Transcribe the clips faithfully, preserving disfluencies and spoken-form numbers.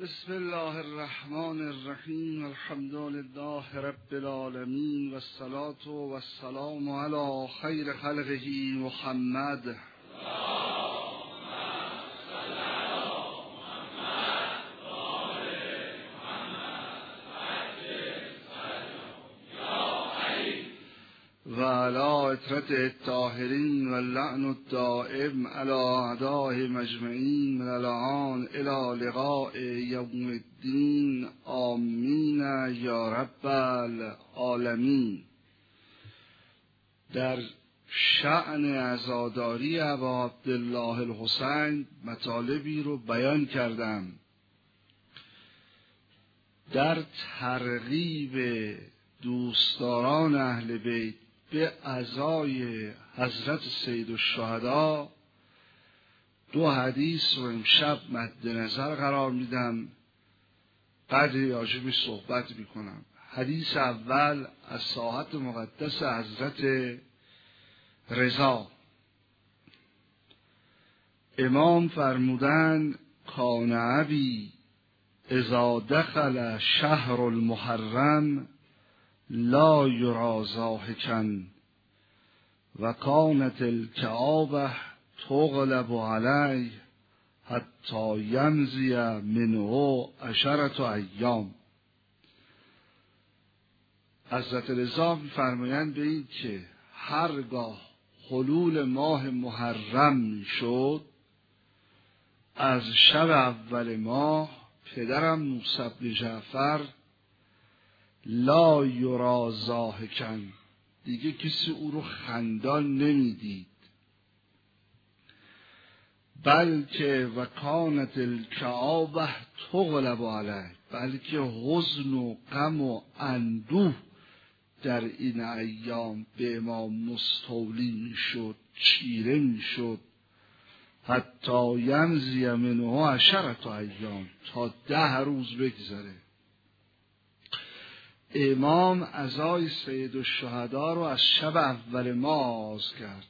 بسم الله الرحمن الرحیم. الحمد لله رب العالمین و الصلاة و السلام علی خیر خلقه محمد. و علی اطرت الطاهرین و اللعن الدائم علی اعدائه مجمعین من الان الی لقاء یوم الدین. آمین یا رب العالمین. در شأن عزاداری ابا عبدالله الحسین مطالبی رو بیان کردم. در ترغیب دوستداران اهل بیت به عزای حضرت سید الشهدا دو حدیث رو امشب مد نظر قرار میدم، قدری راجبش صحبت میکنم. حدیث اول از ساحت مقدس حضرت رضا. امام فرمودن کان ابی اذا دخل شهر المحرم لا یرا ضاحکا و کانت الکعبة تغلب علیه حتی یمضی منه عشرة ایام. حضرت رضا می‌فرمایند به این که هرگاه حلول ماه محرم میشد، از شب اول ماه پدرم موسی بن جعفر لا یرا ضاحکا، دیگه کسی او رو خندان نمیدید، بلکه و کانت الکعبة تغلب علیه، بلکه حزن و غم و اندوه در این ایام به امام مستولی میشد، چیره میشد، حتی یمضی منه عشرة ایام، تا ده روز بگذره. امام عزای سید الشهدا رو از شب اول ماه آغاز کرد.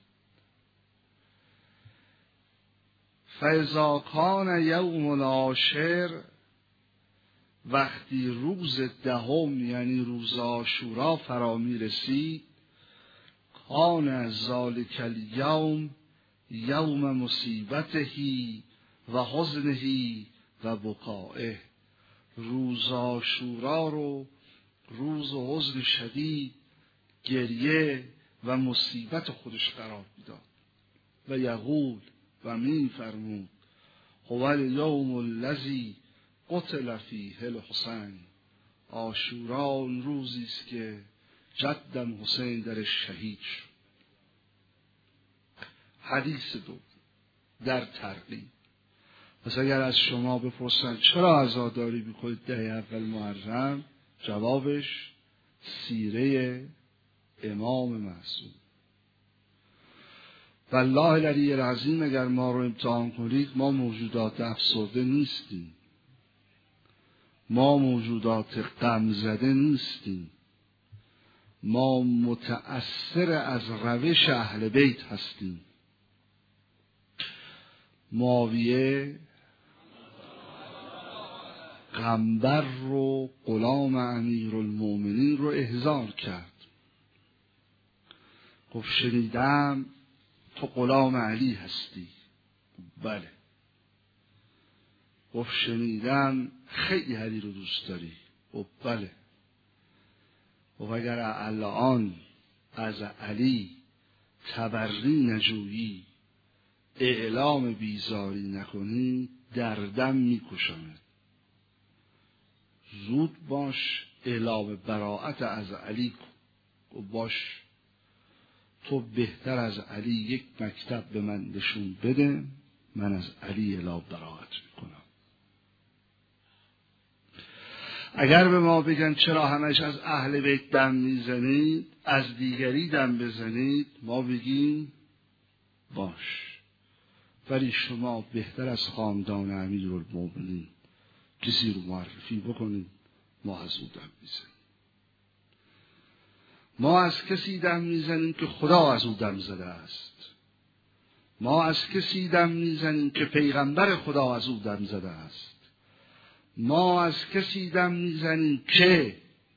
فاذا کان یوم العاشر، وقتی روز دهم یعنی روز عاشورا فرا می رسید، کان ذالک الیوم یوم مصیبته و حزنه و بکائه، روز عاشورا رو روز حزن شدید، گریه و مصیبت خودش قرار میداد و یقول و می فرمود هو الیوم الذی قتل فیه الحسین، عاشورا اون روزی است که جدم حسین در شهید شد. حدیث دو در ترغیب. پس اگر از شما بپرسن چرا عزاداری میکنید ده اول محرم، جوابش سیره امام معصوم. والله العلی العظیم اگر ما رو امتحان کنید، ما موجودات افسرده نیستیم، ما موجودات غم زده نیستیم، ما متأثر از روش اهل بیت هستیم. معاویه غمبر رو غلام امیرالمومنین رو احضار کرد، گفت شنیدم تو غلام علی هستی. بله. گفت شنیدم خیلی علی رو دوست داری. گفت بله. گفت اگر الان از علی تبری نجویی، اعلام بیزاری نکنی، دردم میکشمت. زود باش اعلام براءت از علی کن. و باش تو بهتر از علی یک مکتب به من نشون بده، من از علی اعلام براءت میکنم. اگر به ما بگن چرا همش از اهل بیت دم میزنید، از دیگری دم بزنید، ما بگیم باش، ولی شما بهتر از خاندان امیرالمومنین کسی رو معرفی بکنید، ما از او دم میزنیم. ما از کسی دم میزنیم که خدا از او دم زده است. ما از کسی دم میزنیم که پیغمبر خدا از او دم زده است. ما از کسی دم میزنیم که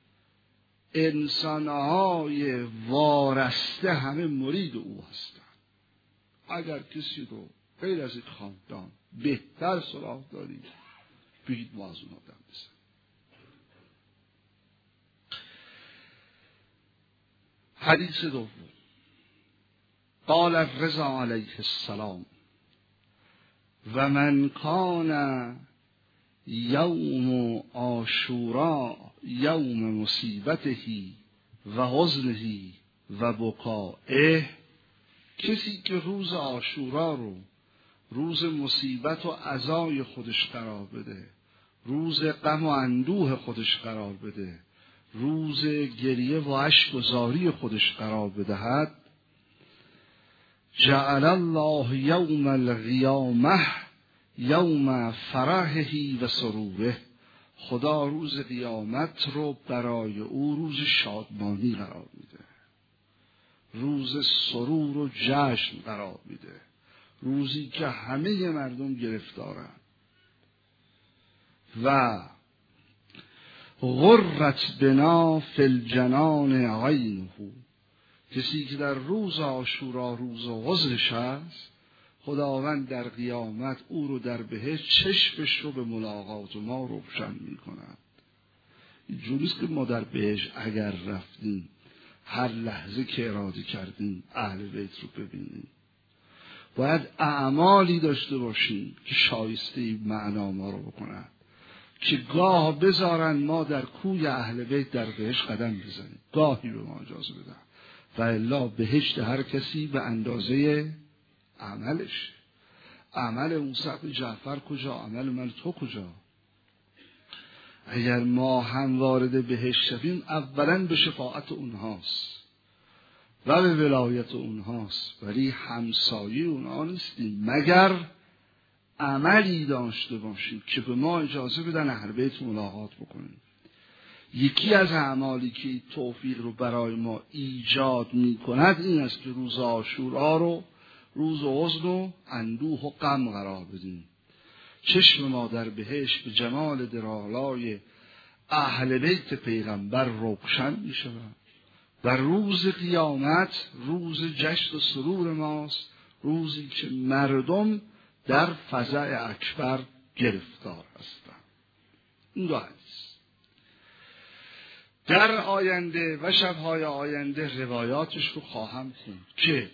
انسانهای وارسته همه مرید او هستند. اگر کسی رو غیر از این خاندان بهتر سراغ دارید بگید ما از اونها دم بزنیم. حدیث دوم، قال الرضا علیه السلام و من کان یوم عاشورا یوم مصیبته و حزنه و بکائه، کسی که روز عاشورا رو روز مصیبت و عزای خودش قرار بده، روز غم و اندوه خودش قرار بده، روز گریه و اشک و زاری خودش قرار بدهد، جعل الله یوم القیامه یوم فرحه و سروره، خدا روز قیامت رو برای او روز شادمانی قرار میده، روز سرور و جشن قرار میده، روزی که همه مردم گرفتارن. و غرت بنا فی الجنان عینه، کسی که در روز عاشورا روز حزنش است، خداوند در قیامت او رو در بهشت چشمش رو به ملاقات ما روشن می کند. اینجوریست که ما در بهشت اگر رفتیم هر لحظه که اراده کردیم اهل بیت رو ببینیم. باید اعمالی داشته باشیم که شایسته این معنا ما رو بکنند، که گاه بذارن ما در کوی اهل بیت در بهشت قدم بزنیم، گاهی به ما اجازه بدن، و الا بهشت هر کسی به اندازه عملش. عمل اون صاحب جعفر کجا؟ عمل من تو کجا؟ اگر ما هم وارد بهشت شویم اولا به شفاعت اونهاست و به ولایت اونهاست، ولی همسایه اونها نیستیم مگر عملی داشته باشیم که به ما اجازه بدن اهل بیت ملاقات بکنیم. یکی از اعمالی که توفیق رو برای ما ایجاد می کند این است که روز عاشورا رو روز حزن و اندوه و غم قرار بدیم. چشم ما در بهشت به جمال درالای اهل بیت پیغمبر روشن می شود و روز قیامت روز جشن و سرور ماست، روزی که مردم در فزع اکبر گرفتار هستند. این دو حدیث در آینده و شبهای آینده روایاتش رو خواهم خوند که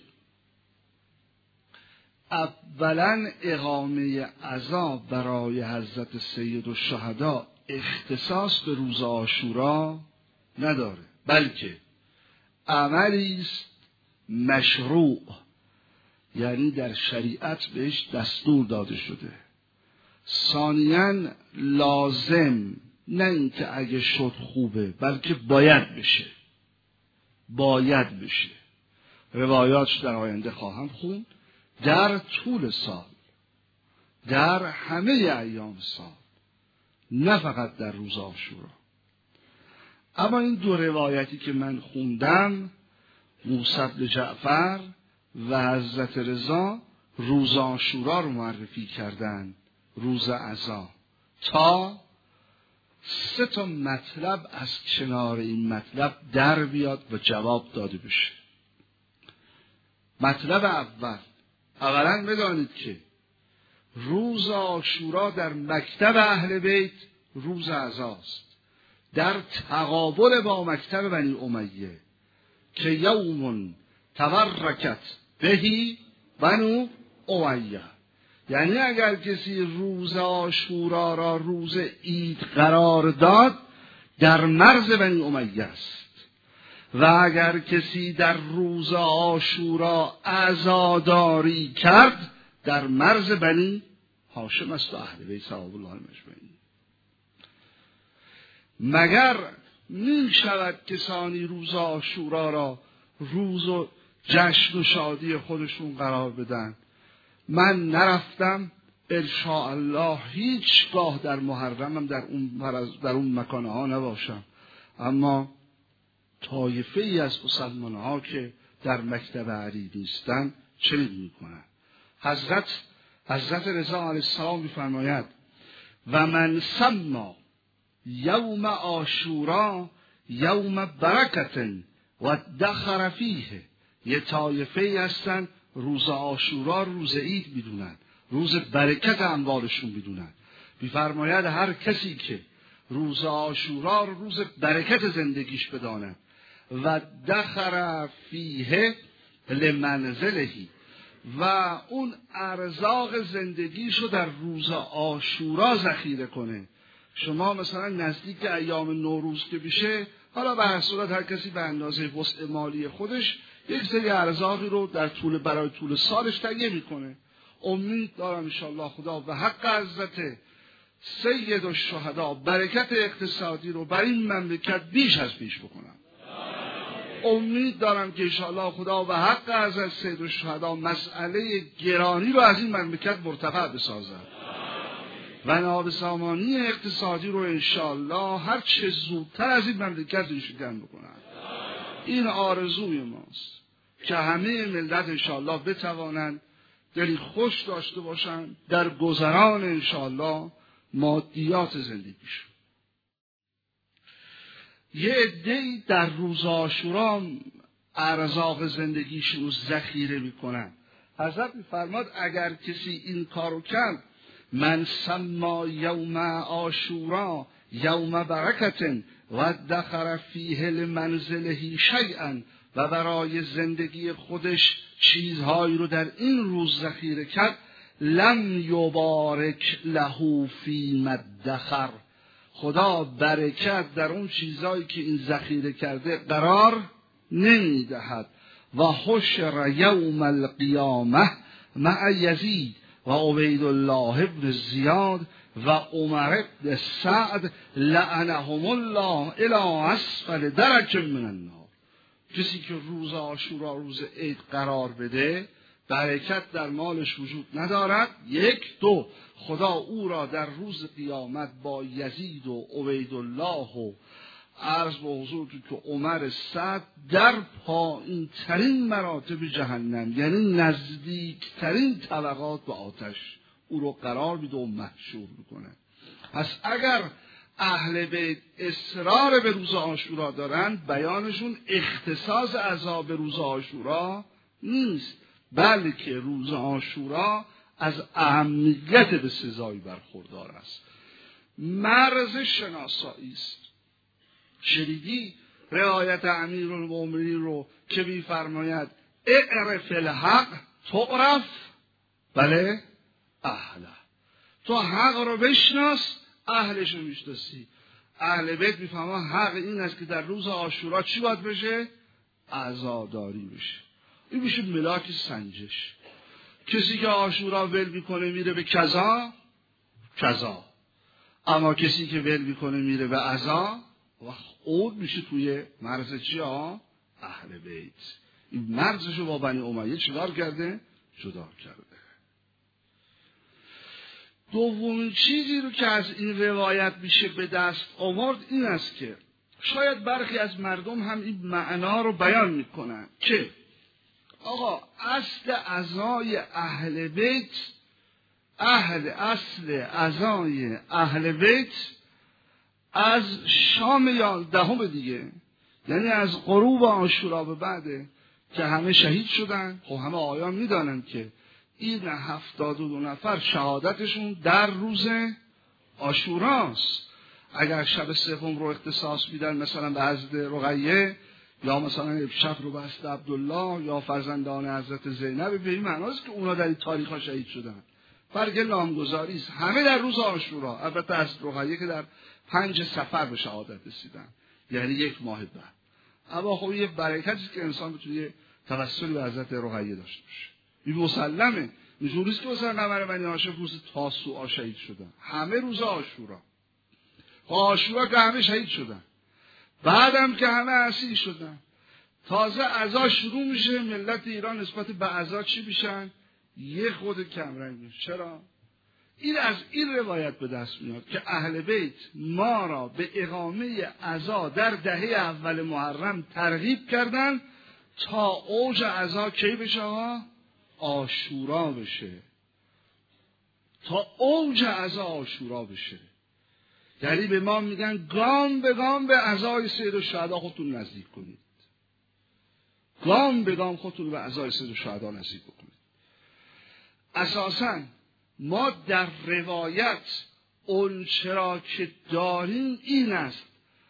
اولا اقامه عزا برای حضرت سید الشهدا اختصاص به روز عاشورا نداره، بلکه عملی است مشروع، یعنی در شریعت بهش دستور داده شده. ثانیاً لازم، نه اینکه اگه شد خوبه، بلکه باید بشه، باید بشه. روایاتش در آینده خواهم خوند. در طول سال، در همه ایام سال، نه فقط در روز عاشورا. اما این دو روایتی که من خوندم، موسی بن جعفر و حضرت رضا، روز عاشورا رو معرفی کردن، روز عزا، تا سه تا مطلب از کنار این مطلب در بیاد و جواب داده بشه. مطلب اول، اولا بدانید که روز عاشورا در مکتب اهل بیت روز عزاست، در تقابل با مکتب بنی امیه که یوم تبرکت بهی بنو امیه. یعنی اگر کسی روز عاشورا را روز عید قرار داد در مرز بنی امیه است، و اگر کسی در روز عاشورا عزاداری کرد در مرز بنی هاشم است و اهل بیت صلوات الله علیهم اجمعین. مگر می شود کسانی روز عاشورا را روز و جشن و شادی خودشون قرار بدن؟ من نرفتم انشاءالله هیچگاه در محرمم در اون در اون مکانها نباشم، اما طایفه ای از مسلمان ها که در مکتب علی نیستن چه می کنن؟ حضرت حضرت رضا علیه السلام می‌فرماید و من سما یوم عاشورا یوم برکت و دخر فیه. یه طایفه هستن روز عاشورا روز عید میدونن، روز برکت اموالشون میدونن. میفرماید هر کسی که روز عاشورا روز برکت زندگیش بداند و دخر فیه لمنزلهی، و اون ارزاق زندگیشو در روز عاشورا ذخیره کنه. شما مثلا نزدیک ایام نوروز که بشه، حالا به هر صورت هر کسی به اندازه وسع مالی خودش یک سری ارزاقی رو در طول برای طول سالش تهیه میکنه. امید دارم انشالله خدا و حق حضرت سید الشهدا برکت اقتصادی رو بر این مملکت بیش از بیش بکنم. امید دارم که انشالله خدا و حق حضرت سید الشهدا مسئله گرانی رو از این مملکت مرتفع بسازد و نابسامانی اقتصادی رو انشالله هر چه زودتر از این مملکت ریشه‌کن بکنن. این آرزوی ماست که همه ملت انشالله بتوانند دلی خوش داشته باشند در گذران انشالله مادیات زندگیشون. یه عده‌ای در روز عاشورا ارزاق زندگیشون رو ذخیره میکنن. حضرت میفرماد اگر کسی این کارو کرد، من سما یوم عاشورا یوم برکت و دخر فیه لمنزله شیئا، و برای زندگی خودش چیزهایی رو در این روز ذخیره کرد، لم یبارک له فی مدخر، خدا برکت در اون چیزهایی که این ذخیره کرده قرار نمیدهد. و حشر یوم القیامه مع یزید و عبید الله ابن زیاد و عمر ابن سعد لعنهم الله الی اسفل درج من النار. کسی که روز عاشورا روز عید قرار بده، برکت در مالش وجود ندارد. یک دو خدا او را در روز قیامت با یزید و عبید الله و عرض به حضور که عمر سعد در پایین ترین مراتب جهنم، یعنی نزدیک ترین طبقات به آتش، او رو قرار میده و محشور میکنه. پس اگر اهل بیت اصرار به روز عاشورا دارند، بیانشون اختصاص عذاب روز عاشورا نیست، بلکه روز عاشورا از اهمیت به سزایی برخوردار است. مرز شناسایی است. شنیدی رعایت امیرالمومنین رو که می‌فرماید اعرف الحق تعرف بله اهله، تو حق رو بشناس اهلش رو میشناسی. اهل بیت میفهمن حق این است که در روز عاشورا چی باید بشه؟ عزاداری بشه. این میشه ملاک سنجش. کسی که عاشورا ول میکنه میره به کذا کذا، اما کسی که ول میکنه میره به عزا و اون میشه توی مرز چی ها؟ اهل بیت. این مرزشو با بنی امیه چیکار کرده؟ جدا کرده. دومین چیزی رو که از این روایت میشه به دست آورد این است که شاید برخی از مردم هم این معنا رو بیان میکنن که آقا اصل عزای اهل بیت، اهل اصل عزای اهل بیت از شام یازدهم دیگه، یعنی از غروب عاشورا به بعده که همه شهید شدن. خب همه آیان میدانند که این هفتاد و دو نفر شهادتشون در روز عاشوراست. اگر شب سوم رو اختصاص میدن مثلا به حضرت رقیه، یا مثلا شب رو به حضرت عبدالله یا فرزندان حضرت زینب، به این معناست که اونا در این تاریخ ها شهید شدن. برگ نامگذاری است. همه در روز عاشورا. البته حضرت رقیه که در پنج صفر به شهادت رسیدن، یعنی یک ماه بعد. اما خب یه برکتی که انسان بتونه توسلی به حضرت رقیه داشته باشه. این مسلمه. اینجوریه که مثلا قمر بنی هاشم روز تاسوعا شهید شدن، همه روز عاشورا. عاشورا که همه شهید شدن، بعدم که همه اسیر شدن. تازه عزا شروع میشه، ملت ایران نسبت به عزا چی میشن؟ یه خود کمرنگ میشه. چرا؟ این از این روایت به دست میاد که اهل بیت ما را به اقامه عزا در دهه اول محرم ترغیب کردن تا اوج عزا کی بشه ها؟ عاشورا بشه. تا اوج عزا عاشورا بشه. یعنی به ما میگن گام به گام به عزای سید الشهدا خودتون نزدیک کنید. گام به گام خودتون به عزای سید الشهدا نزدیک کنید. اساساً ما در روایت اون چرا که داریم این است: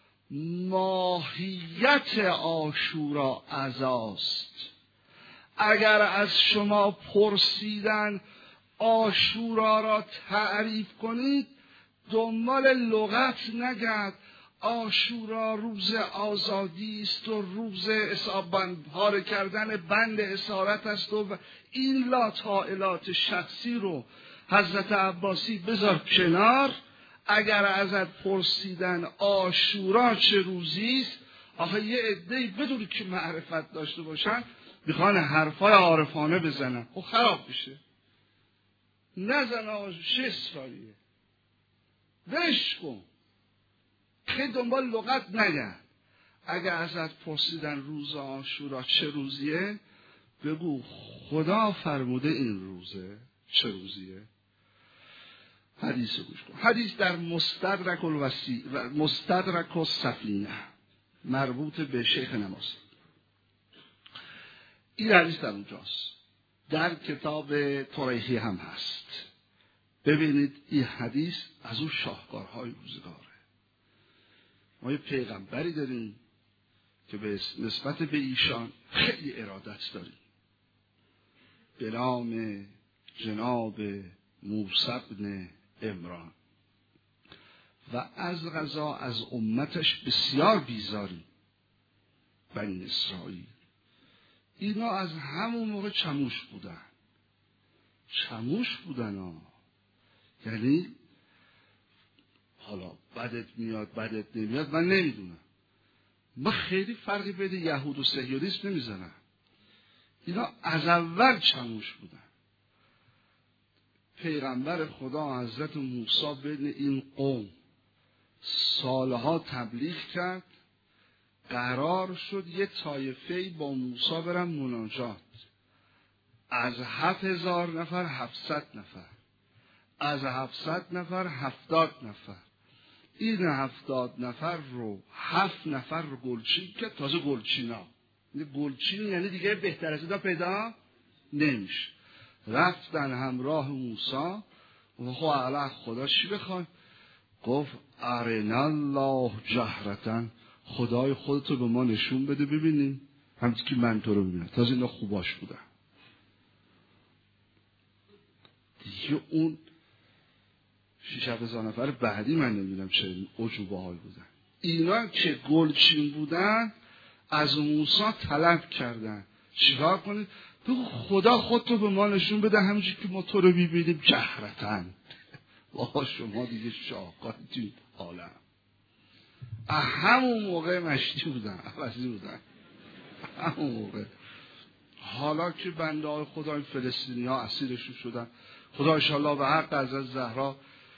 ماهیت عاشورا عزاست. اگر از شما پرسیدن عاشورا را تعریف کنید، دنبال لغت نگرد. عاشورا روز آزادی است و روز حساب پاره کردن بند اسارت است و این لاطائلات شخصی رو حضرت عباسی بذار کنار. اگر ازت پرسیدن عاشورا چه روزی است، آخه یه عده‌ای بدون که معرفت داشته باشن میخوان حرفای عارفانه بزنن، خب خراب میشه. نزن آقا چه اسراریه، بش کن، خیلی دنبال لغت نگرد. اگر ازت پرسیدن روز عاشورا چه روزیه، بگو خدا فرموده این روزه. چه روزیه؟ حدیث گوش کن. حدیث در مستدرک الوسی و مستدرک السفینه مربوط به شیخ نماز. این حدیث در اونجاست، در کتاب طریحی هم هست. ببینید این حدیث از اون شاهکارهای روزگاره. ما یه پیغمبری داریم که به نسبت به ایشان خیلی ارادت داریم، به نام جناب موسی بن عمران، و از قضا از امتش بسیار بیزاریم. بنی اسرائیل اینا از همون موقع چموش بودن. چموش بودن ها. یعنی حالا بدت میاد بدت نمیاد من نمیدونم، من خیلی فرقی بین یهود و صهیونیسم نمیزنم. اینا از اول چموش بودن. پیغمبر خدا حضرت موسی بین این قوم سالها تبلیغ کرد، قرار شد یه طایفه‌ای با موسی برن مناجات. از هفت هزار نفر هفتصد نفر، از هفتصد نفر هفتاد نفر. این هفتاد نفر رو هفت نفر رو گلچین که تازه گلچینا. گلچین یعنی دیگه بهتر از اینا پیدا نمیشه. رفتن همراه موسی و خب الله خدا چی بخواد؟ گفت ارنا الله جهرتن، خدای خودتو به ما نشون بده ببینیم. همچنین که من تو رو ببینم. تازه اینا خوباش بودن دیگه. اون شیش هزار نفر بعدی من نمیدونم چه عجوبه های بودن. اینا که گلچین بودن از موسی طلب کردن چیکار کنید؟ بگو خدا خودتو به ما نشون بده همینجوری که ما تو رو ببینیم جهرتن. واقعا شما دیگه شاقاتی توی عالم. همون موقع مشتی بودن، عوضی بودن همون موقع. حالا که بنده های خدا این فلسطینی ها اسیرشون شدن، خدا انشاءالله به حق حضرت زهرا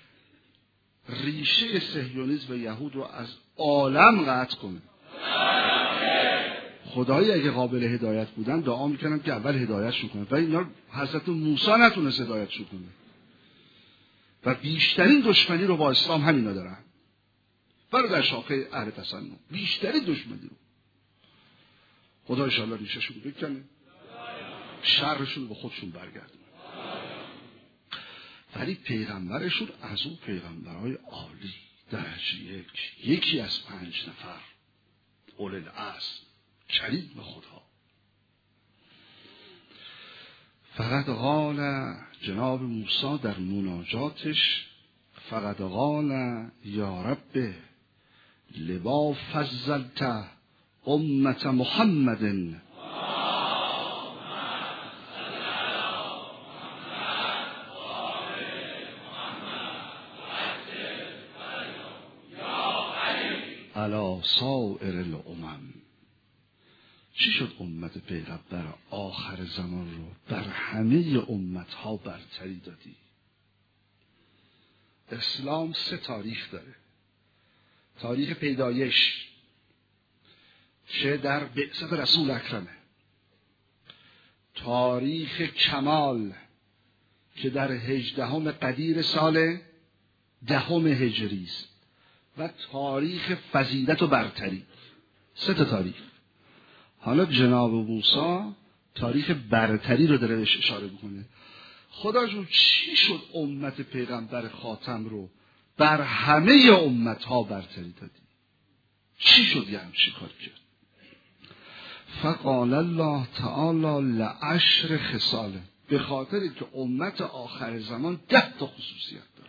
ریشه صهیونیسم و یهود رو از عالم قطع کنه. خدایی اگه قابل هدایت بودن دعا میکنم که اول هدایتشون کنه، و اینا حضرت موسی نتونست هدایتشون کنه و بیشترین دشمنی رو با اسلام همینا دارن. برادر شاخه اهل تسنن بیشترین دشمنی رو خدا انشاءالله ریشهشون بکنه، شرشون به خودشون برگردونه. ولی پیغمبرشون از اون پیغمبرهای عالی درجه یک، یکی از پنج نفر اول العزم، کریم به خدا. فقط قال جناب موسی در مناجاتش، فقط قال یا رب لما فضلت امت محمد علی سائر الامم. چی شد امت پیغمبر آخر زمان رو بر همه امت ها برتری دادی؟ اسلام سه تاریخ داره. تاریخ پیدایش چه در بعثت رسول اکرمه، تاریخ کمال که در هجدهم قدیر سال دهم هجری است و تاریخ فضیلت و برتری. سه تا تاریخ. حالا جناب موسی تاریخ برتری رو داره بهش اشاره میکنه. خدا جون چی شد امت پیغمبر خاتم رو بر همه امتها برتری دادی؟ چی شد یه همچی کار کرد؟ فقال الله تعالی لعشر خصاله، به خاطری که امت آخر زمان ده تا خصوصیت داره.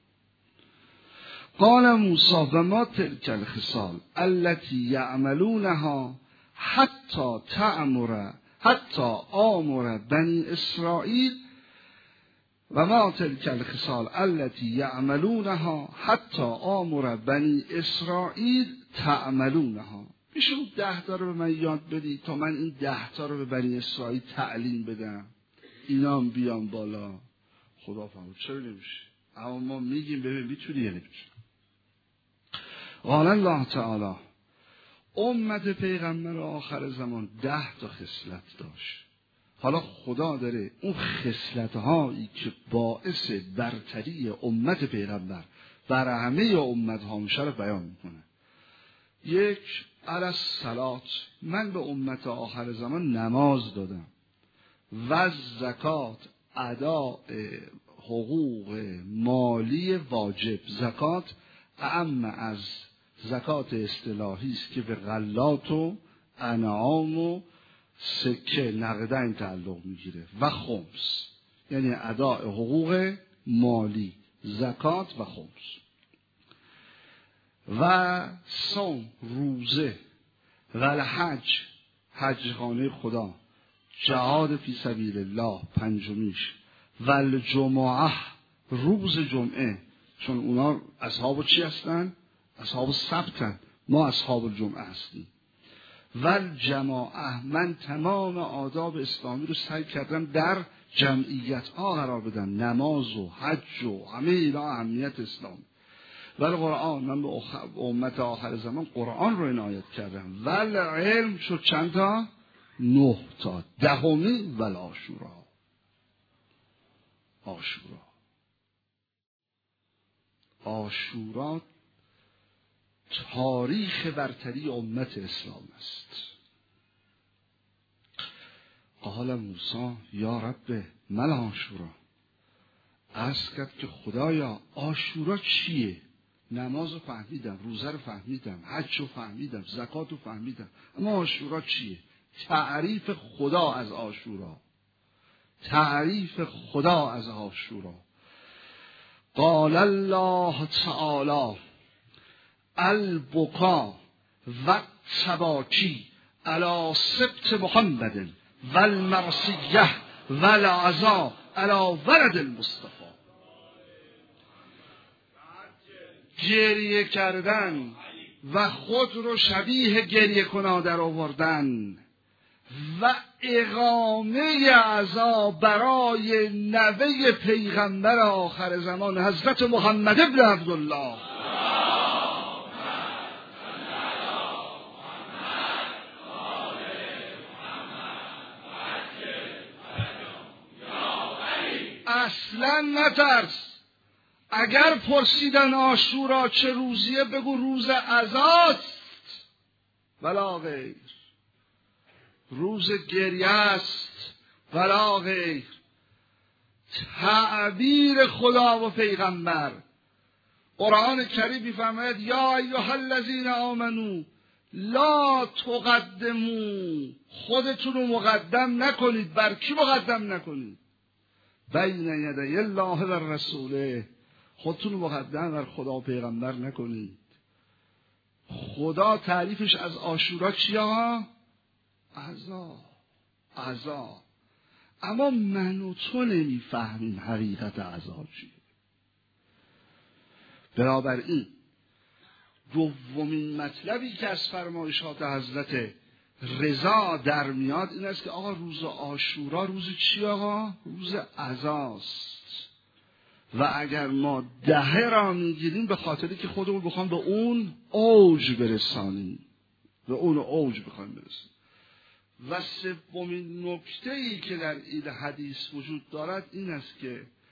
قال موسی و ما تلک الخصال التي یعملونها حتی تعمر حتی آمر بنی اسرائیل و ما تلک الخصال التي یعملونها حتی آمر بنی اسرائیل تعملونها. میشه اون ده تا رو به من یاد بدی تا من این ده تا رو به بنی اسرائیل تعلیم بدم، اینا هم بیان بالا. خدا فهمید چرا نمیشه، اما ما میگیم ببین میتونی یا نمیتونی. قال الله تعالی امت پیغمبر آخر زمان ده تا خصلت داشت. حالا خدا داره اون خصلت هایی که باعث برتری امت پیغمبر بر همه امت ها میشه رو بیان میکنه. یک، علی الصلات، من به امت آخر زمان نماز دادم و زکات، ادا حقوق مالی واجب. زکات اعم از زکات اصطلاحی است که به غلات و انعام و سکه نقدین تعلق میگیره و خمس، یعنی اداء حقوق مالی، زکات و خمس. و صوم، روزه، و الحج، حج خانه خدا، جهاد فی سبیل الله پنجمیش، و الجمعه، روز جمعه، چون اونا اصحاب چی هستن؟ اصحاب سبتن، ما اصحاب الجمعه هستیم. و الجماعه، من تمام آداب اسلامی رو سعی کردم در جمعیت ها قرار بدم، نماز و حج و همه اینا اهمیت اسلام. ولی قرآن، من به امت آخر زمان قرآن رو عنایت کردم. ولی علم شد چند تا؟ نه تا. دهمی ولی عاشورا. عاشورا عاشورا تاریخ برتری امت اسلام است. قال موسی یا رب مل عاشورا، عرض کرد که خدایا عاشورا چیه؟ نماز رو فهمیدم، روزه رو فهمیدم، حج رو فهمیدم، زکات رو فهمیدم، اما عاشورا چیه؟ تعریف خدا از عاشورا، تعریف خدا از عاشورا. قال الله تعالی البکا و تباکی علی سبط محمد و المرسیه و العزا علی ولد المصطفى. گریه کردن و خود رو شبیه گریه کنا در آوردن و اقامه عزا برای نوه پیغمبر آخر زمان حضرت محمد ابن عبدالله. اصلا نترس. اگر پرسیدن عاشورا چه روزیه، بگو روز عزاست، ولا غیر. روز گریه است ولا غیر. تعبیر خدا و پیغمبر. قرآن کریم می‌فرماید یا ایها الذین آمنو لا تقدموا، خودتون رو مقدم نکنید. بر کی مقدم نکنید؟ بین یدی الله و رسوله، خودتون رو مقدم بر خدا و پیغمبر نکنید. خدا تعریفش از عاشورا چیه ها؟ عزا، عزا. اما من و تو نمیفهمیم حقیقت عزا چیه. بنابراین دومین مطلبی که از فرمایشات حضرت رضا در میاد این است که آقا روز عاشورا روز چی آقا؟ روز عزاست. و اگر ما دهه را میگیریم به خاطری که خودمون بخوام به اون اوج برسانیم، به اون اوج بخوام برسیم. و سومین نکته‌ای که در این حدیث وجود دارد این است که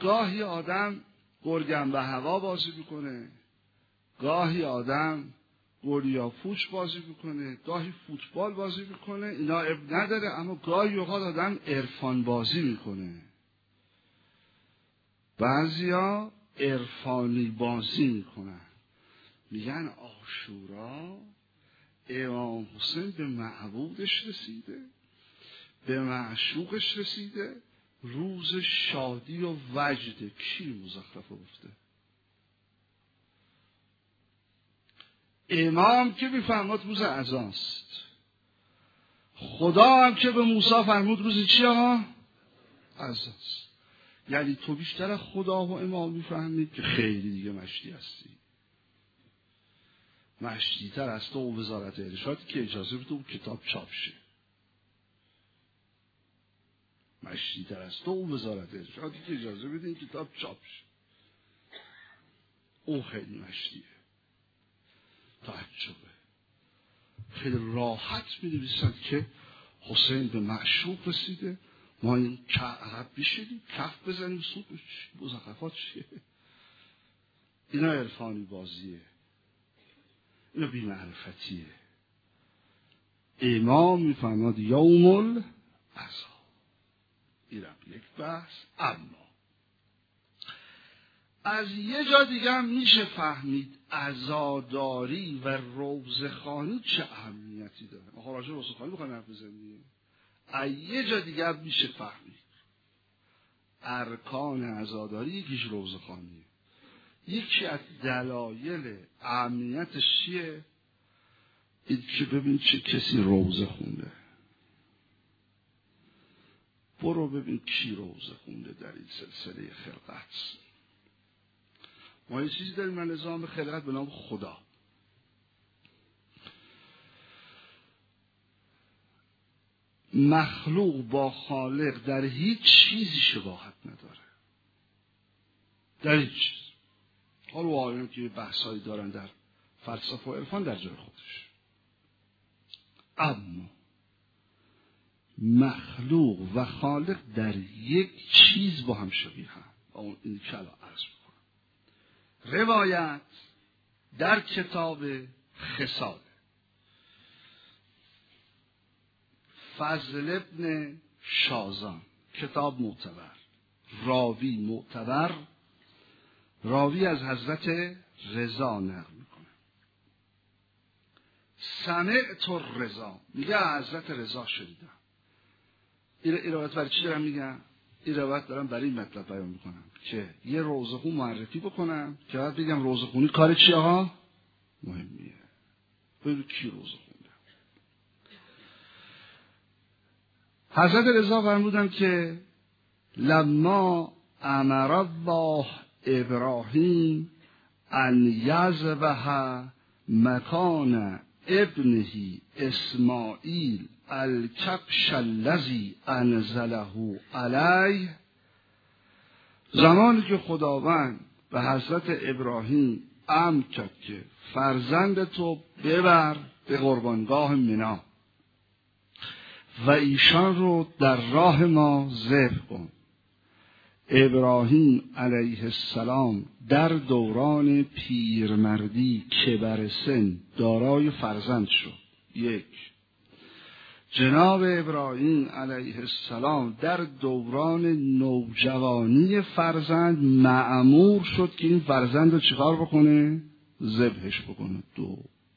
گاهی آدم گرگم به هوا بازی میکنه، گاهی آدم گوریا پوچ بازی میکنه، گاهی فوتبال بازی میکنه، اینا اب نداره، اما گاهی اوقات آدم عرفان بازی میکنه. بعضیا عرفانی بازی میکنن، میگن عاشورا امام حسین به معبودش رسیده، به معشوقش رسیده، روز شادی و وجده. کی مزخرفه گفته؟ امام که میفرماد روز عزاست، خدا هم که به موسی فرمود روز چی آقا؟ عزاست. یعنی تو بیشتر خدا و امام میفهمید که خیلی دیگه مشتی هستی، مشتی تر از تو و وزارت ارشاد که اجازه بده اون کتاب چاپ شه، مشتی تر از تو و وزارت ارشاد که اجازه بده این کتاب چاپ شه، اون خیلی مشتیه. تعجبه، خیلی راحت می‌نویسند که حسین به معشوق رسیده، ما این عقب بشیدیم کف بزنیم سود مزخرفات چیه؟ اینا عرفانی بازیه، اینا بی‌معرفتیه. امام میفرماد یوم العزا. اینم یک بحث. اما از یه جا دیگه هم میشه فهمید عزاداری و روزخوانی چه اهمیتی داره. ما راجع به روزخوانی بخوایم حرف بزنیم، از یه جا دیگه هم میشه فهمید ارکان عزاداری یکیش روزخوانیه. یکی از دلایل اهمیتش چیه؟ این که ببین چه کسی روزه خونده، برو ببین کی روزه خونده در این سلسله خلقت. ما یه چیزی داریم من نظام خلقت به نام خدا. مخلوق با خالق در هیچ چیزی شباهت نداره، در هیچ چیز. حالا آیان که بحثایی دارن در فلسفه و عرفان در جای خودش، اما مخلوق و خالق در یک چیز با هم شبیه هم. اون این که الان عرض میکنم. روایت در کتاب خصال فضل ابن شازان، کتاب معتبر، راوی معتبر، راوی از حضرت رضا نقل میکنه. سمعت الرضا، میگه حضرت رضا شنیدم. این روایت برای چی دارم میگم؟ این روایت دارم برای این مطلب بیان میکنم که یه روزخون معرفی بکنم که بعد بگم روزخونی کار چی آقا؟ مهمیه. ببین کی روزه خونده. حضرت رضا فرمودن که لما امر الله ابراهیم ان یذبح مکان ابنه اسماعیل الکبش الذی انزله علیه، زمانی که خداوند به حضرت ابراهیم امر کرد که فرزند تو ببر به قربانگاه منا و ایشان رو در راه ما ذبح کن، ابراهیم علیه السلام در دوران پیرمردی کبر سن دارای فرزند شد. یک، جناب ابراهیم علیه السلام در دوران نوجوانی فرزند مأمور شد که این فرزند رو چیکار بکنه؟ ذبحش بکنه. دو،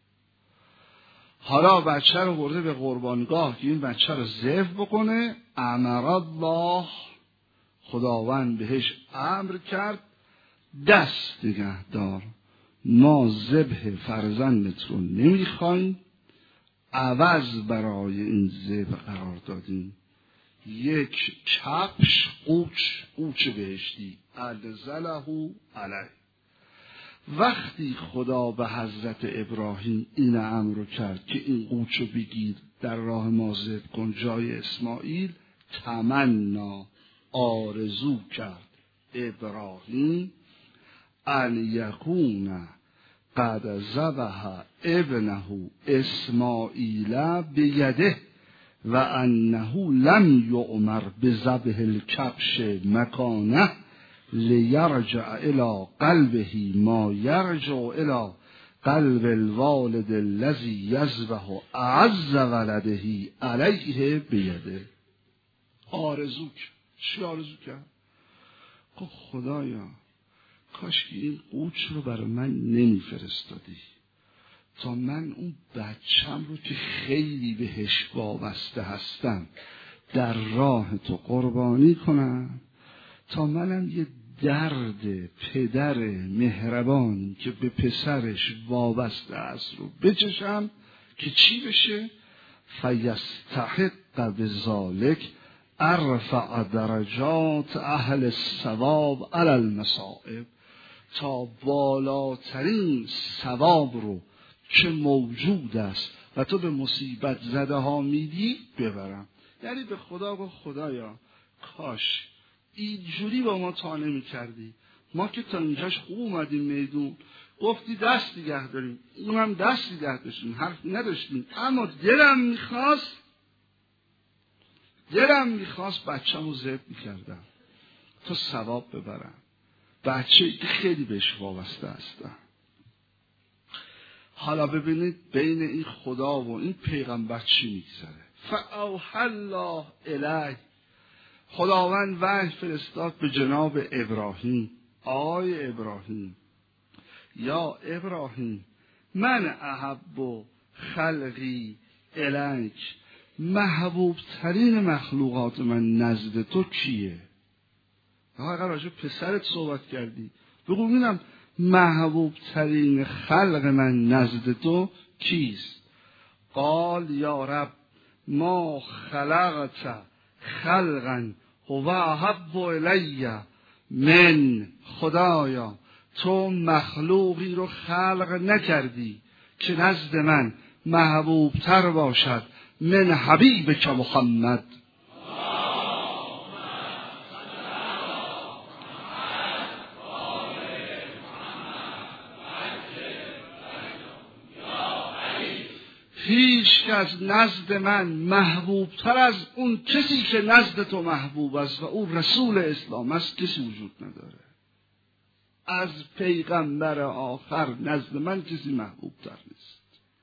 حالا بچه رو برده به قربانگاه که این بچه رو ذبح بکنه. امر الله، خداوند بهش امر کرد دست نگه دار، ما ذبح فرزندت رو نمیخوایم، عوض برای این ذبح قرار دادیم یک کبش قوچ، قوچ بهشتی انزله علیه. وقتی خدا به حضرت ابراهیم این امر رو کرد که این قوچ رو بگیر در راه ما ذبح کن جای اسماعیل، تمنا آرزو کرد ابراهیم ان یکون قد ذبح ابنه اسماعیل بیده و انه لم یؤمر بذبح الکبش مکانه لیرجع الی قلبه ما یرجع الی قلب الوالد الذی یذبح اعز ولده علیه بیده. آرزو کرد. چی آرزو کرد؟ گفت خدایا کاش که این قوت رو برای من نمیفرستادی تا من اون بچم رو که خیلی بهش وابسته هستم در راه تو قربانی کنم، تا منم یه درد پدر مهربانی که به پسرش وابسته است رو بچشم که چی بشه؟ فیستحق بذالک ارفع درجات اهل الثواب علی المصائب، تا بالاترین ثواب رو که موجود است و تو به مصیبت زده ها میدی ببرم. یعنی به خدا گفت خدایا کاش اینجوری با ما تا نمی کردی، ما که تا اینجاش خوب اومدیم میدون، گفتی دست نگه داریم، اونم دست نگه داشتیم، حرف نداشتیم، اما دلم میخواست دلم میخواست بچه رو ذبح میکردم تا ثواب ببرم، بچه که خیلی بهش وابسته هستم. حالا ببینید بین این خدا و این پیغمبر چی میگذره. فاوحی الله الیه، خداوند وحی فرستاد به جناب ابراهیم. آی ابراهیم، یا ابراهیم من احب خلقی الیک، محبوب ترین مخلوقات من نزد تو کیه؟ اگر راجع پسرت صحبت کردی بگو ببینم محبوب ترین خلق من نزد تو کیست؟ قال یا رب ما خلقت خلقا هو احب الی من، خدایا تو مخلوقی رو خلق نکردی که نزد من محبوب تر باشد من حبیبک محمد. هیچ کس نزد من محبوب تر از اون کسی که نزد تو محبوب است و او رسول اسلام است کسی وجود نداره. از پیغمبر آخر نزد من کسی محبوب تر نیست.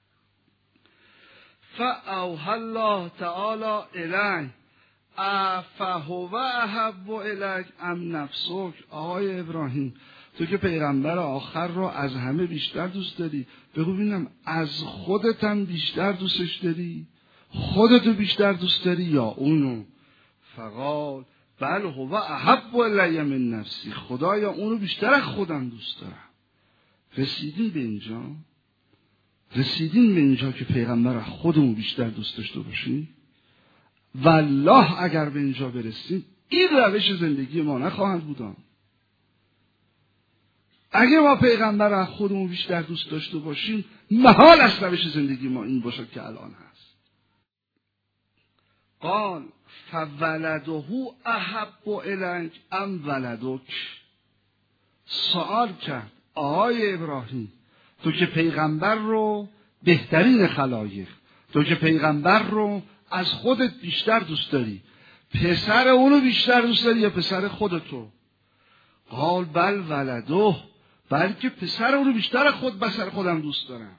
فاوحی الله تعالی الیه افهو احب الیک ام نفسک. آقای ابراهیم تو که پیغمبر آخر رو از همه بیشتر دوست داری، بگو ببینم از خودت هم بیشتر دوستش داری؟ خودتو بیشتر دوست داری یا اونو؟ فقال بل هو احب الی من نفسی، خدایا اونو بیشتر از خودم دوست دارم. رسیدیم به اینجا؟ رسیدیم به اینجا که پیغمبر از خودمون بیشتر دوست داشته باشیم؟ والله اگر به اینجا برسیم این روش زندگی ما نخواهد بودن. اگه ما پیغمبر از خودمون بیشتر دوست داشته باشیم محال است روش زندگی ما این باشه که الان هست. قال فولده احب الیک ام ولدک. سوال کرد آقای ابراهیم تو که پیغمبر رو بهترین خلایق، تو که پیغمبر رو از خودت بیشتر دوست داری، پسر اونو بیشتر دوست داری یا پسر خودتو؟ قال بل ولده، بلکه پسر اونو بیشتر خود بسر خودم دوست دارم.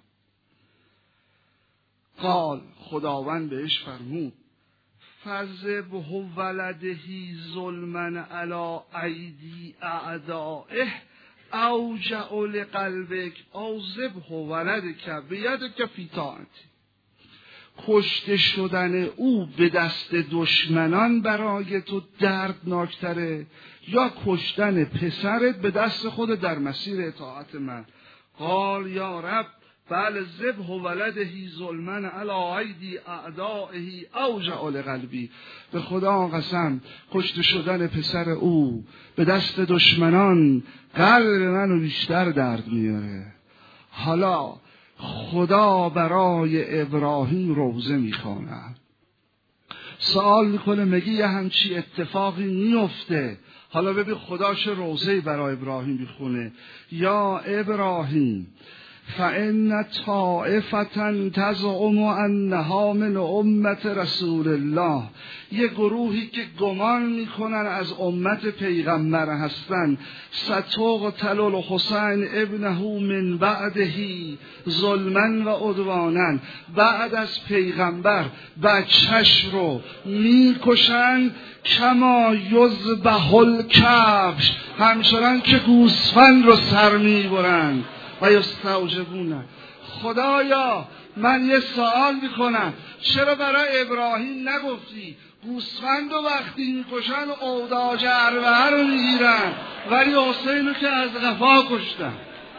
قال خداوند بهش فرمود فذبح ولدهی ظلما علی ایدی اعدائه اوجع لقلبک او ذبح ولدک بیدک فی طاعتی. کشته شدن او به دست دشمنان برای تو دردناکتره یا کشتن پسرت به دست خود در مسیر اطاعت من؟ قال یا رب بل ذبح ولدهی ظلما علی ایدی اعدائه اوجع لقلبی. به خدا قسم کشته شدن پسر او به دست دشمنان قلب منو بیشتر درد میاره. حالا خدا برای ابراهیم روزه میخواند، سوال میکنه مگه یه همچی اتفاقی میفته؟ حالا ببین خدا چه روزه‌ای برای ابراهیم میخونه. یا ابراهیم فإن طائفة تزعم انها من امت رسول الله، یه گروهی که گمان میکنن از امت پیغمبر هستن، ستقتل الحسین ابنه من بعدهی ظلما و عدوانا، بعد از پیغمبر بچهش رو میکشن، کما یذبح الکبش، همچنان که گوسفند رو سر میبرن. و یستوجبون، خدایا من یه سوال میکنم، چرا برای ابراهیم نگفتی گوسفند رو وقتی میکشن اوداج اربعه رو میگیرن، ولی حسین رو که از قفا کشتن؟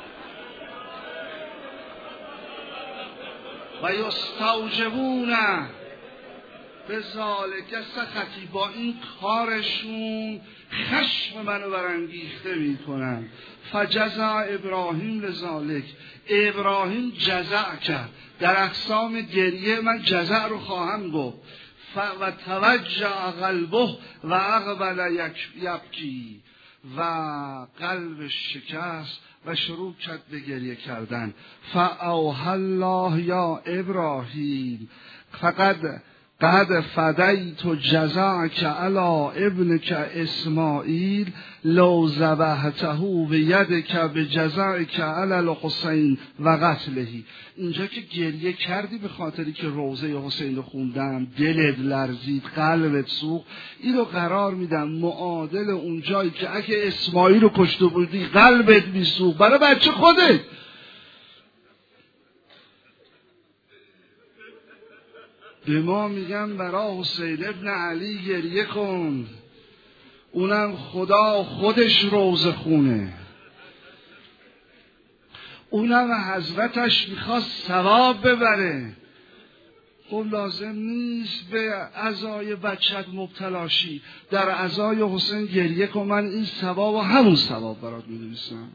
و یستوجبون به ذالک سخطی، با این کارشون خشم منو برانگیخته میکنن. فجزع ابراهیم لذالک، ابراهیم جزع کرد، در اقسام گریه من جزع رو خواهم گفت. و توجع قلبه و اقبل یبکی، و قلبش شکست و شروع کرد به گریه کردن. فاوحی الله یا ابراهیم فقد قد فدیت جزعک علی ابنک اسماعیل لو ذبحته بیدک بجزعک علی الحسین و قتله. اینجا که گریه کردی به خاطری که روضه حسین رو خوندم، دلت لرزید، قلبت سوخت، این رو قرار میدم معادل اون جایی که اگه اسماعیل رو کشته بودی قلبت میسوخت برای بچه خودت. به ما میگم برای حسین ابن علی گریه کن، اونم خدا خودش روزه خونه، اونم حضرتش میخواست ثواب ببره. خب لازم نیست به عزای بچت مبتلا شی، در عزای حسین گریه کن، من این ثواب و همون ثواب برات می‌نویسم.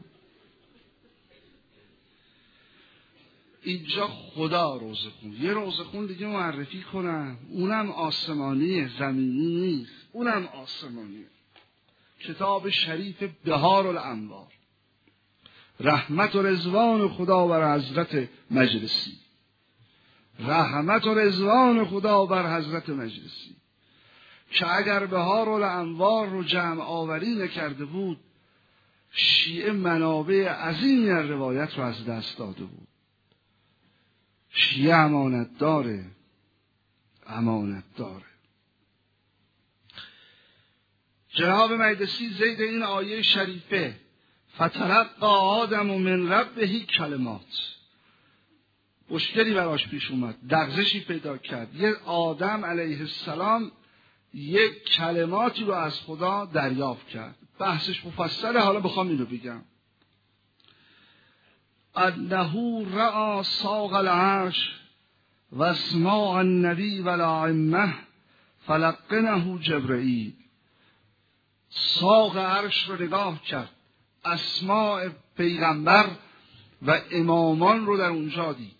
اینجا خدا روزه خون، یه روزه خون دیگه معرفی کنم، اونم آسمانیه، زمینی نیست، اونم آسمانیه. کتاب شریف بهار الانوار، رحمت و رضوان خدا بر حضرت مجلسی، رحمت و رضوان خدا بر حضرت مجلسی، که اگر بهار الانوار رو جمع آوری نکرده بود شیعه منابع عظیمی از روایت رو از دست داده بود. شیعه امانت داره، امانت داره. جناب مجلسی زید این آیه شریفه فتلقی آدم من ربه کلمات، مشکلی براش پیش اومد، دغزشی پیدا کرد. یه آدم علیه السلام یک کلماتی رو از خدا دریافت کرد. بحثش مفصله، حالا بخوام اینو بگم. انه رأى ساق العرش و اسماع النبی و الائمه فلقنه جبرئیل. ساق عرش رو نگاه کرد، اسماع پیغمبر و امامان رو در اونجا دید.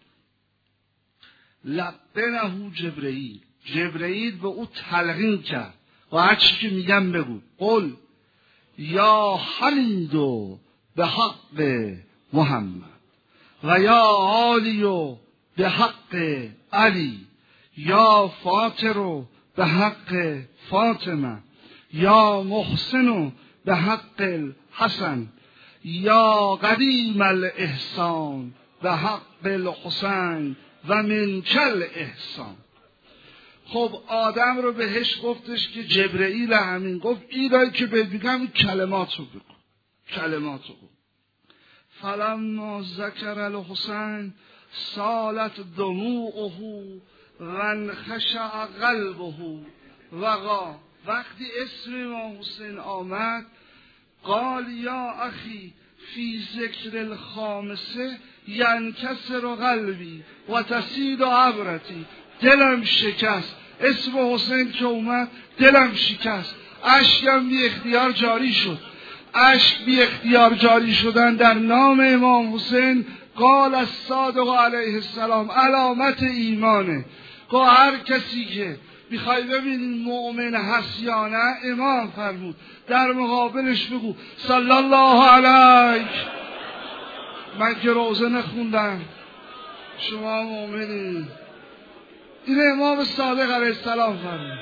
لقنه جبرئیل، جبرئیل به او تلقین کرد و هر چی که میگم بگو. قل یا حمیدو به حق محمد و یا عالیو به حق علی، یا فاطرو به حق فاطمه، یا محسنو به حق الحسن، یا قدیم الاحسان به حق الحسین و من کل احسان. خب آدم رو بهش گفتش که جبرئیل همین گفت ایرایی که بهت بگم کلمات رو بگو، کلمات رو بگو. فلما ذکر الحسین سالت دموعه و انخشع قلبه وقا. وقتی اسم امام حسین آمد قال یا اخی فی ذکر الخامسه ینکسر قلبی و تسیل عبرتی. دلم شکست، اسم حسین که اومد دلم شکست، اشکم بی اختیار جاری شد. اشک بی اختیار جاری شدن در نام امام حسین قال الصادق علیه السلام علامت ایمانه. که هر کسی که میخوای ببینید مؤمن هست یا نه، امام فرمود در مقابلش بگو صلی الله علیک من که روزه نخوندم، شما مؤمنین. این امام صادق علیه السلام فرمود.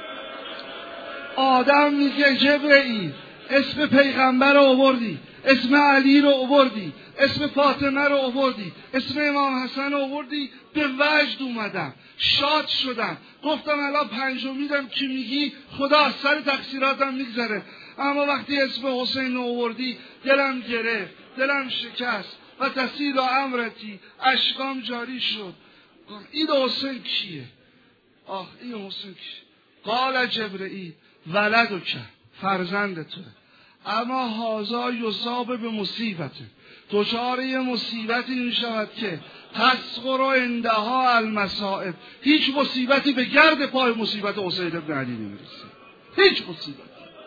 آدم میگه جبرئیل اسم پیغمبر رو آوردی، اسم علی رو آوردی، اسم فاطمه رو آوردی، اسم امام حسن رو آوردی، به وجد اومدم، شاد شدم، گفتم الان پنجمیدم که میگی خدا از سر تقصیراتم میگذره. اما وقتی اسم حسین رو آوردی دلم گرفت، دلم شکست و تسیل و امرتی، اشکام جاری شد. این حسین کیه؟ آه این حسین کیه؟ قال جبرئیل ولدک، فرزند توه، اما هازا یصاب به مصیبته، دچار یه مصیبتی می شود که تسقر عندها المصائب، هیچ مصیبتی به گرد پای مصیبت حسین بن علی نمیرسه، هیچ مصیبتی.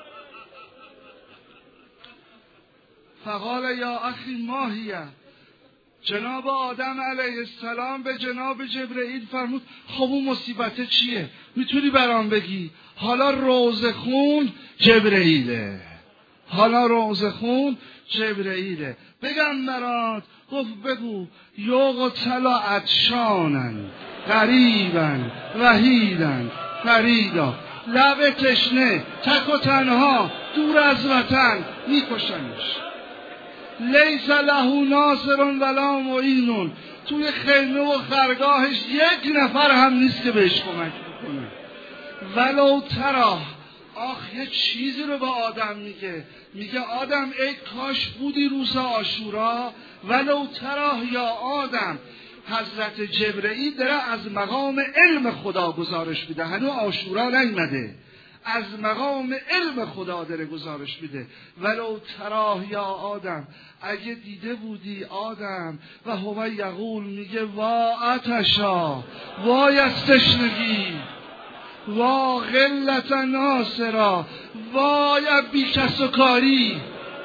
فقال یا اخی ما هیه، جناب آدم علیه السلام به جناب جبرئیل فرمود خب اون مصیبت چیه؟ میتونی برام بگی؟ حالا روزه خون جبرئیله، حالا روزه خون جبرئیله، بگم برات؟ گفت بگو. یقتل عطشانن غریبن وحیدن فریدا، لب تشنه تک و تنها دور از وطن میکشنش. لیس له ناصر ولا معین، توی خیمه و خرگاهش یک نفر هم نیست که بهش کمک بکنه. ولو ترا، آخ یه چیزی رو به آدم میگه، میگه آدم ای کاش بودی روز عاشورا. ولو ترا یا آدم، حضرت جبرئیل داره از مقام علم خدا گزارش میده، هنوز عاشورا نیامده، از مقام علم خدا داره گزارش میده. ولو ترا یا آدم، اگه دیده بودی آدم. و هو یقول، میگه وا عطشا، وای از تشنگی، وا قلت ناصرا، وای بیکس و کاری.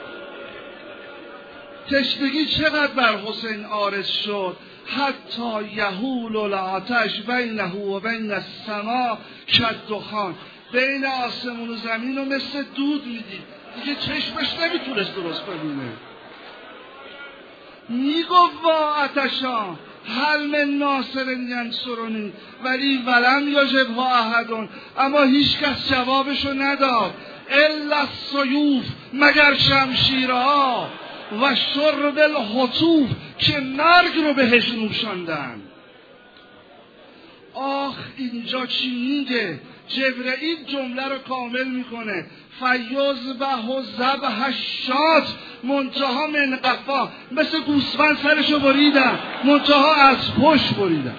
تشنگی چقدر بر حسین عارض شد، حتی یهول العطش بینه و بین السما کالدخان، بین آسمون و زمین رو مثل دود میدید، دیگه چشمش نمیتونست درست ببینه. میگفت وا عطشان هل من ناصر ینصرنی، ولی ولم یجبه احد، اما هیچ کس جوابشو نداد. الا السیوف، مگر شمشیرها، و شرب الحطوف، که مرگ رو بهش نوشاندن. آخ اینجا چی میگه؟ جبرئیل جمله رو کامل میکنه. فیذبح ذبح الشاة، منتها من قفا، مثل گوسفند سرشو بریدن، منتها از پشت بریدن.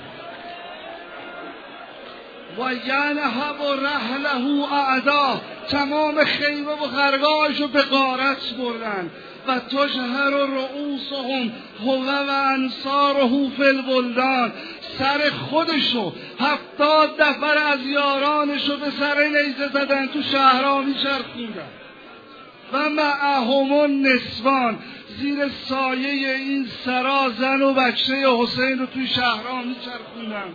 و ینهب رحله اعدا، تمام خیمه و خرگاهشو به غارت بردن. و تجهر رؤوسهم هو و انصاره فی البلدان، سر خودشو هفتاد نفر از یارانشو به سر نیزه زدن، تو شهرها میچرخوندن. و معهم النسوان، زیر سایه این سرا زن و بچه حسین رو توی شهرها میچرخوندن.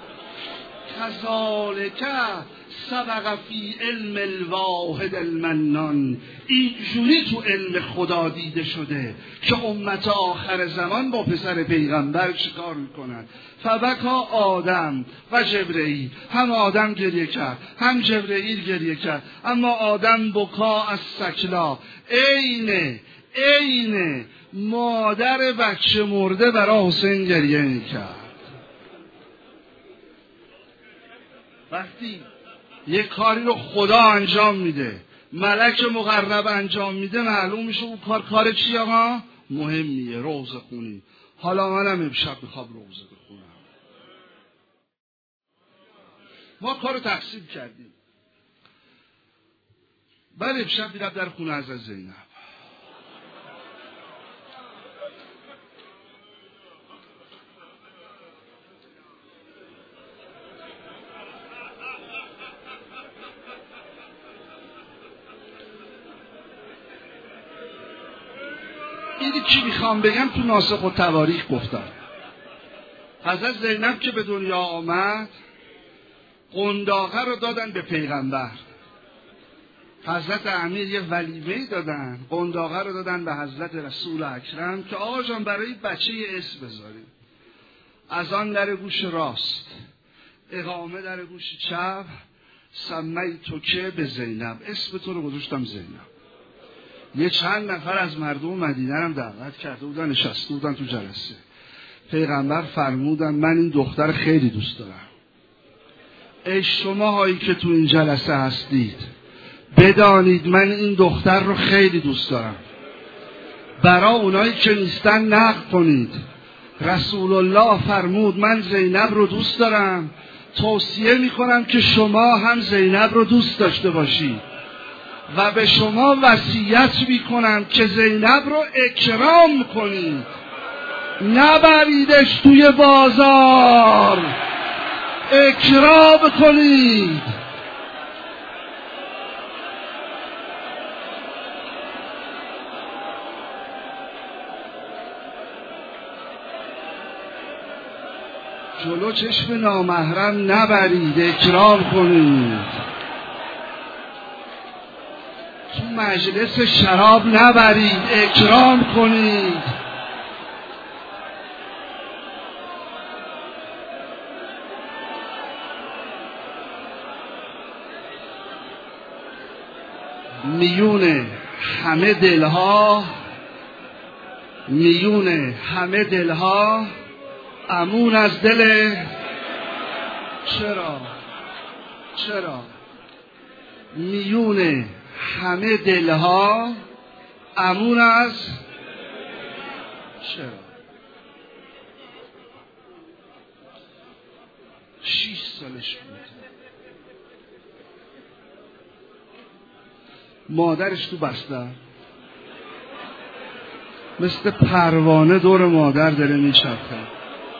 کذالک سبق فی علم الواحد المنان، اینجوری تو علم خدا دیده شده که امت آخر زمان با پسر پیغمبر چیکار میکنن. فبکا آدم و جبرئیل، هم آدم گریه کرد هم جبرئیل گریه کرد، اما آدم بکا از سکلا، عین عین مادر بچه مرده برای حسین گریه میکرد. وقتی یک کاری رو خدا انجام میده، ملک مقرب انجام میده، معلوم میشه اون کار کار چیه ها؟ مهمیه، روزه خونی. حالا منم امشب میخوام روزه بخونم. ما کارو تقسیم کردیم. بعد امشب میرم در خونه از زینب. اینی چی میخوام بگم تو ناسخ و تواریخ گفتم. حضرت زینب که به دنیا آمد، قنداقه رو دادن به پیغمبر. حضرت امیر یه ولیمه‌ای دادن، قنداقه رو دادن به حضرت رسول اکرم که آقا جان برای بچه یه اسم بذاریم. از آن در گوش راست، اقامه در گوش چپ، سمیتک به زینب، اسم تو رو گذاشتم زینب. یه چند نفر از مردم مدینه هم دعوت کرده بودن، نشسته بودن تو جلسه. پیغمبر فرمودن من این دختر خیلی دوست دارم. ای شما هایی که تو این جلسه هستید بدانید من این دختر رو خیلی دوست دارم. برای اونایی که نیستن نقل کنید. رسول الله فرمود من زینب رو دوست دارم، توصیه میکنم که شما هم زینب رو دوست داشته باشید و به شما وصیت میکنم که زینب رو اکرام کنید، نبریدش توی بازار، اکرام کنید. جلو چشم نامحرم نبرید، اکرام کنید. تو مجلس شراب نبرید، اکرام کنید. میون همه دلها، میون همه دلها امون از دل. چرا؟ چرا؟ میون همه دلها امون از چرا؟ شیش سالش بود، مادرش تو بستر مثل پروانه دور مادر داره میچرخه.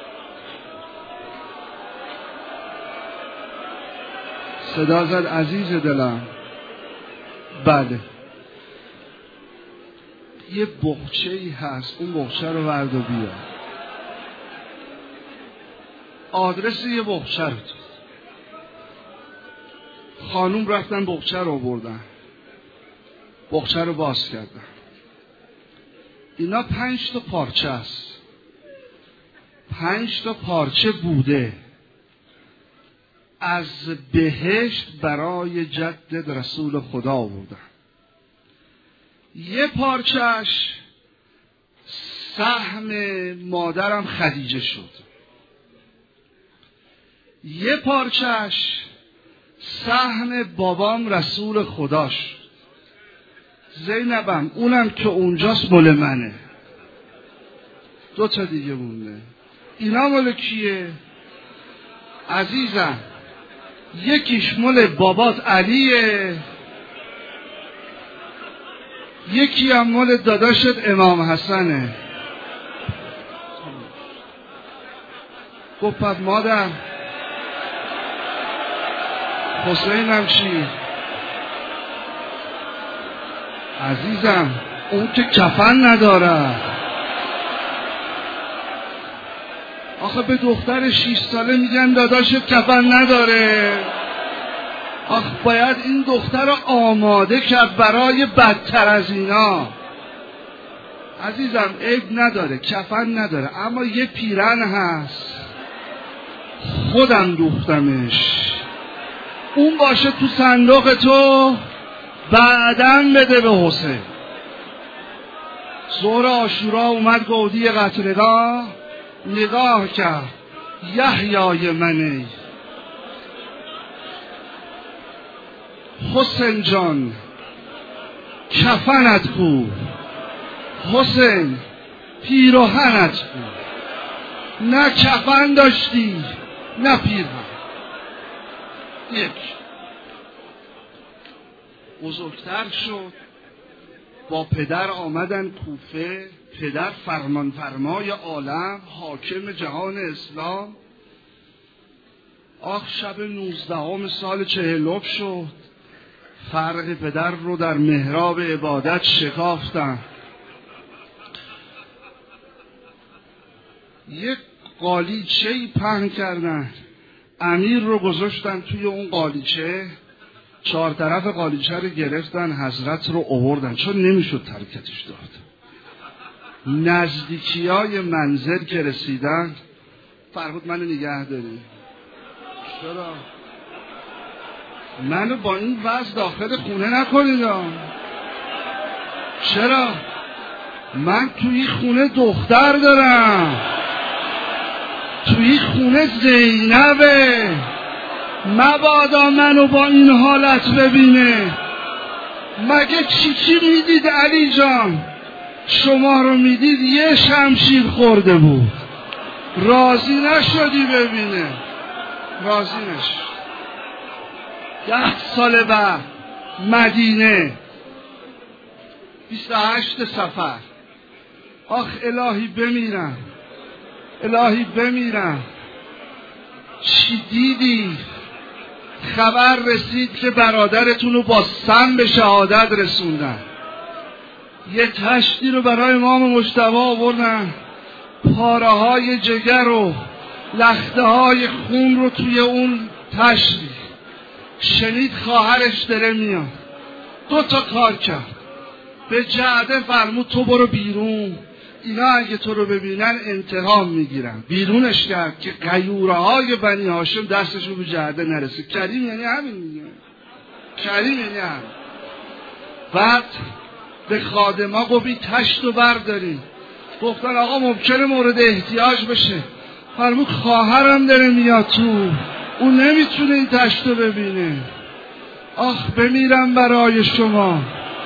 صدا زد عزیز دلم. بله یه بغچه ای هست، اون بغچه رو ورد و بیا. آدرس یه بغچه رو تو خانوم رفتن بغچه رو بردن، بغچه رو باز کردن. اینا پنج تا پارچه است، پنج تا پارچه بوده از بهشت برای جد رسول خدا آوردن. یه پارچهش سهم مادرم خدیجه شد، یه پارچهش سهم بابام رسول خدا شد. زینبم اونم که اونجاست مال منه. دو تا دیگه مونده. اینا مال کیه؟ عزیزم یکیش مال بابات علیه، یکی هم مال داداشت امام حسنه. گفت پس مادر حسینم چی؟ عزیزم اون که کفن نداره. آخه به دختر شیش ساله میگن داداشت کفن نداره. آخه باید این دختر رو آماده کرد برای بدتر از اینا. عزیزم عیب نداره، کفن نداره، اما یه پیرن هست خودم دوختمش، اون باشه تو صندوق تو، بعدم بده به حسین. ظهر عاشورا اومد گودی قتلگاه، نگاه کرد یحیای منی، حسین جان کفنت کو، حسین پیراهنت کو. نه کفن داشتی نه پیراهن. یک بزرگتر شد، با پدر آمدن کوفه، پدر فرمان فرمای عالم، حاکم جهان اسلام. آخ شب نوزدهم سال چهلم شد، فرق پدر رو در محراب عبادت شکافتن. یک قالیچه‌ای پهن کردن، امیر رو گذاشتن توی اون قالیچه، چهار طرف قالیچه رو گرفتن، حضرت رو آوردن، چون نمیشد ترکتش داد. نزدیکی های منزل که رسیدن فرمود منو نگه داری. چرا؟ منو با این وضع داخل خونه نکنید. چرا؟ من توی خونه دختر دارم، توی خونه زینبه، مبادا منو با این حالت ببینه. مگه چی چی میدید علی جان؟ شما رو میدید یه شمشیر خورده بود، راضی نشدی ببینه، راضی نشد. ده سال بعد مدینه، بیست و هشت صفر. آخ الهی بمیرم، الهی بمیرم. چی دیدی؟ خبر رسید که برادرتون رو با سم به شهادت رسوندن. یه تشتی رو برای امام مجتبی آوردن، پاره های جگر و لخته های خون رو توی اون تشتی. شنید خواهرش داره میاد، دو تا کار کرد. به جعده فرمود تو برو بیرون، اینا اگه تو رو ببینن انتقام میگیرن. بیرونش کرد که غیوره های بنی هاشم دستشون به جعده نرسه. کریم یعنی همین میگه، کریم یعنی همین. بعد به خادما گفت تشت رو برداریم. گفتن آقا ممکنه مورد احتیاج بشه. فرمود خواهرم داره میاد تو، اون نمیتونه این تشت رو ببینه. آخ بمیرم برای شما،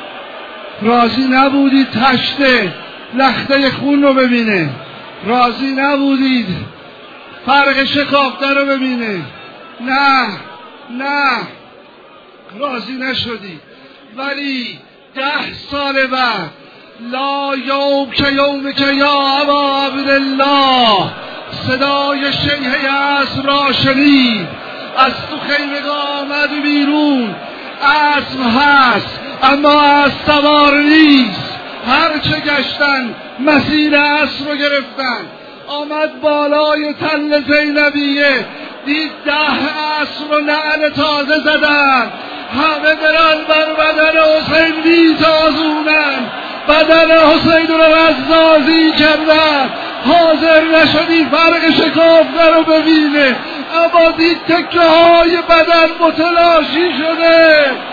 راضی نبودید تشت لخته خون رو ببینه، راضی نبودید فرق شکافته رو ببینه، نه نه راضی نشدید. ولی ده سال بعد لا یوم که یوم که یا ابا عبدالله صدای شیهه اسب را شنید، از تو خیمه آمد بیرون. اسب هست اما از سوار نیست. هرچه گشتن مسیر اسب رو گرفتن. آمد بالای تل زینبیه، دید ده اسب رو نعل تازه زدن. همه برن بر بدن حسین میتازونن، بدن حسین رو رزازی کردن. حاضر نشدی فرق شکافته رو ببینه، اما دید تکه های بدن متلاشی شده.